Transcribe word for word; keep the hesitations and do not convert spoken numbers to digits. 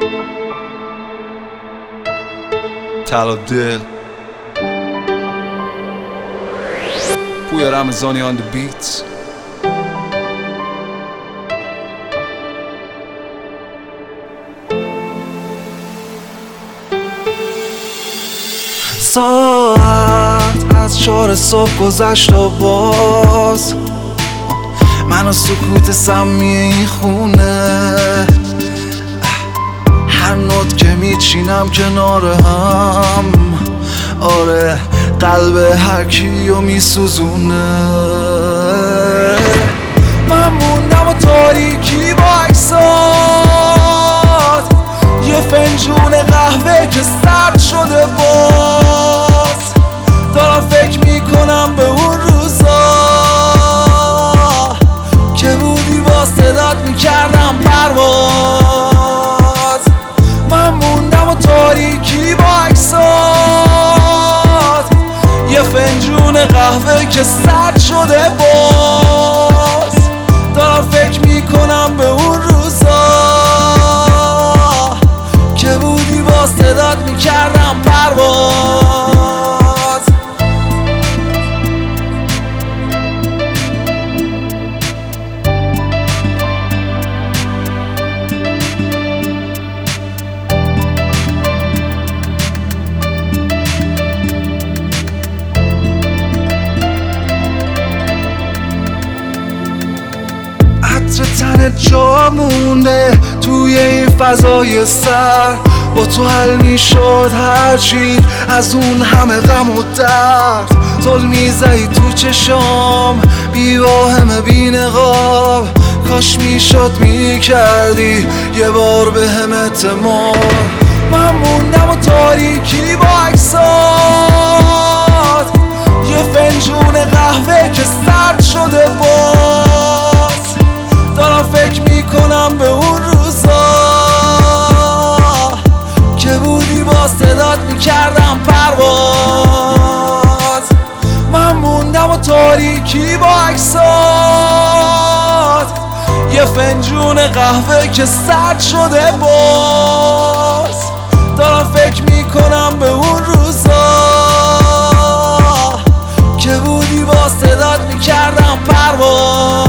طلا دل پویا رمضانی on the beats. ساعت از چهار صبح گذشت و باز من و سکوت سمی این خونه، هر نوت که میچینم کنار هم، آره قلب هر کیو میسوزونه. من موندم و تاریکی با اکسات، یه فنجون قهوه که سرد شده باز. دارم فکر میکنم به اون روزا که بودی با صدات میکردم پرواز. من موندم و تاریکی با اکسات، یه فنجون قهوه که سرد شده باز. دارم فکر میکنم به اون روزا که بودی با صدات میکردم پرواز. عطر تن جا مونده توی این فضای سر، با تو حل میشد هرچی از اون همه غم و درد. زل میزهی تو چشام بی واهمه بی نقاب، کاش میشد میکردی یه بار به هم اعتماد. من موندم و تاریکی با اکسات، یه فنجون قهوه که سرد شده باز. دارم فکر میکنم به اون روزا که بودی با صدات میکردم پرواز. من موندم و تاریکی با اکسات، یه فنجون قهوه که سرد شده باز. دارم فکر میکنم به اون روزا که بودی با صدات میکردم پرواز.